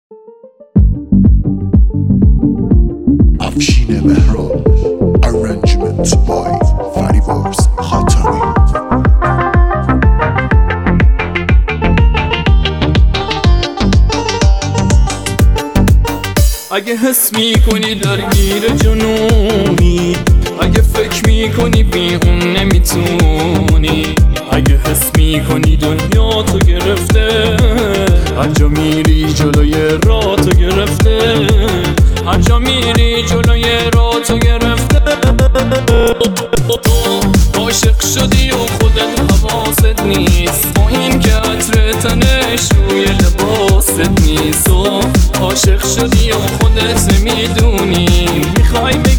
افشین مهران Arrangement by فریبرز خاتمی. اگه حس میکنی درگیر جنونی، اگه فکر میکنی بی اون نمیتونی، اگه حس میکنی دنیا تو گرفته، هر جا میری جلوی راه تو گرفته، هر جا میری جلوی راه تو گرفته. تو عاشق شدی و خودت حواست نیست، با این که عطر تنش روی لباست نیست. تو عاشق شدی و خودت میدونی، میخوای